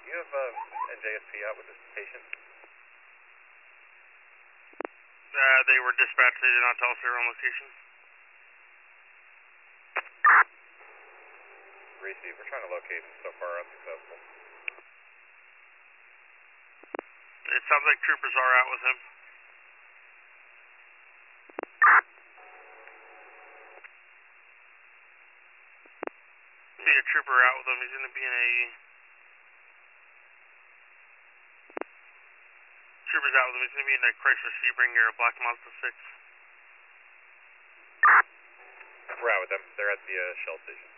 you have NJSP out with this patient? They were dispatched. They did not tell us they were on location. Receive. We're trying to locate him. So far, unsuccessful. It sounds like troopers are out with him. Be a trooper out with him. He's going to be in a... Troopers out with him. He's going to be in a Chrysler Sebring or a black Mazda 6. We're out with them. They're at the Shell station.